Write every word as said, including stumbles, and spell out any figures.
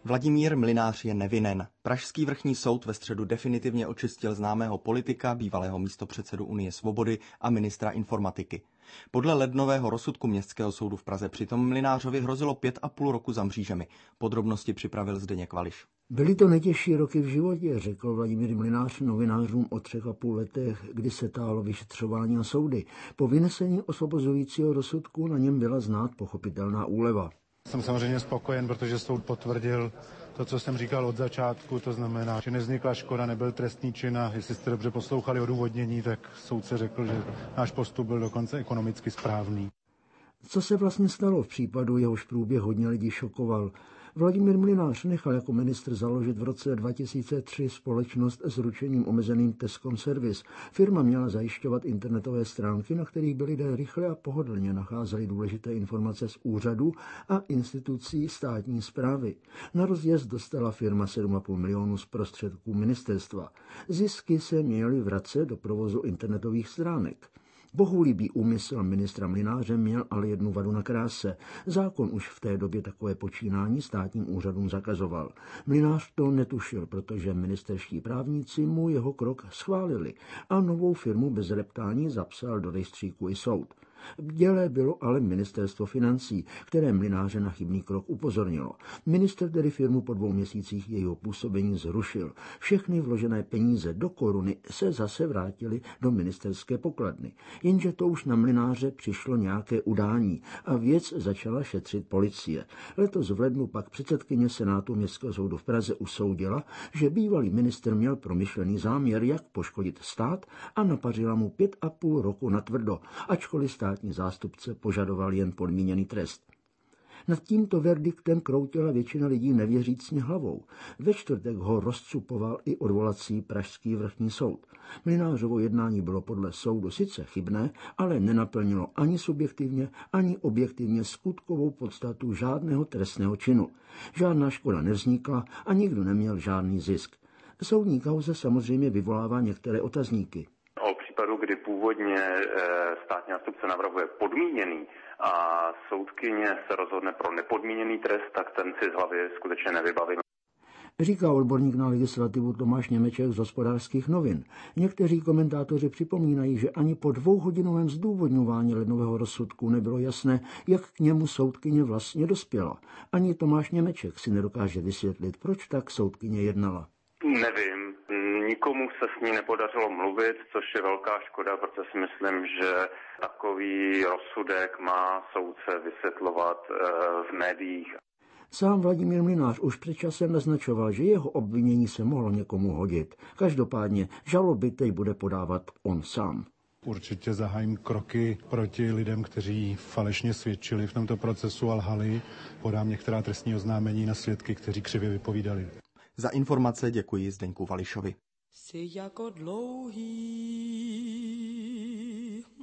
Vladimír Mlynář je nevinen. Pražský vrchní soud ve středu definitivně očistil známého politika, bývalého místopředsedu Unie svobody a ministra informatiky. Podle lednového rozsudku Městského soudu v Praze přitom Mlynářovi hrozilo pět a půl roku za mřížemi. Podrobnosti připravil Zdeněk Vališ. Byly to nejtěžší roky v životě, řekl Vladimír Mlynář novinářům o třech a půl letech, kdy se tálo vyšetřování a soudy. Po vynesení osvobozujícího rozsudku na něm byla znát pochopitelná úleva. Jsem samozřejmě spokojen, protože soud potvrdil to, co jsem říkal od začátku, to znamená, že nevznikla škoda, nebyl trestný čin a jestli jste dobře poslouchali odůvodnění, tak soudce řekl, že náš postup byl dokonce ekonomicky správný. Co se vlastně stalo v případu, jehož průběh hodně lidí šokoval? Vladimír Mlynář nechal jako ministr založit v roce dva tisíce tři společnost s ručením omezeným Tescom Service. Firma měla zajišťovat internetové stránky, na kterých by lidé rychle a pohodlně nacházeli důležité informace z úřadů a institucí státní správy. Na rozjezd dostala firma sedm a půl milionu z prostředků ministerstva. Zisky se měly vracet do provozu internetových stránek. Bohulibý úmysl ministra Mlynáře měl ale jednu vadu na kráse. Zákon už v té době takové počínání státním úřadům zakazoval. Mlynář to netušil, protože ministerští právníci mu jeho krok schválili a novou firmu bez reptání zapsal do rejstříku i soud. V děle bylo ale ministerstvo financí, které Mlynáře na chybný krok upozornilo. Minister tedy firmu po dvou měsících jejího působení zrušil. Všechny vložené peníze do koruny se zase vrátily do ministerské pokladny. Jenže to už na Mlynáře přišlo nějaké udání a věc začala šetřit policie. Letos v lednu pak předsedkyně Senátu Městského soudu v Praze usoudila, že bývalý ministr měl promyšlený záměr, jak poškodit stát, a napařila mu pět a půl roku natvrdo, ačkoliv stát Státní zástupce požadoval jen podmíněný trest. Nad tímto verdiktem kroutila většina lidí nevěřícně hlavou. Ve čtvrtek ho rozcupoval i odvolací pražský vrchní soud. Mlynářovo jednání bylo podle soudu sice chybné, ale nenaplnilo ani subjektivně, ani objektivně skutkovou podstatu žádného trestného činu. Žádná škoda nevznikla a nikdo neměl žádný zisk. Soudní kauza samozřejmě vyvolává některé otazníky. Kdy původně státní zástupce navrhuje podmíněný a soudkyně se rozhodne pro nepodmíněný trest, tak ten si z hlavy skutečně nevybavím. Říká odborník na legislativu Tomáš Němeček z Hospodářských novin. Někteří komentátoři připomínají, že ani po dvouhodinovém zdůvodňování lednového rozsudku nebylo jasné, jak k němu soudkyně vlastně dospěla. Ani Tomáš Němeček si nedokáže vysvětlit, proč tak soudkyně jednala. Nevím. Nikomu se s ní nepodařilo mluvit, což je velká škoda, protože si myslím, že takový rozsudek má soudce vysvětlovat v médiích. Sám Vladimír Mlynář už před časem naznačoval, že jeho obvinění se mohlo někomu hodit. Každopádně žaloby teď bude podávat on sám. Určitě zahájím kroky proti lidem, kteří falešně svědčili v tomto procesu a lhali. Podám některá trestní oznámení na svědky, kteří křivě vypovídali. Za informace děkuji Zdeňku Vališovi. Jsi jako dlouhý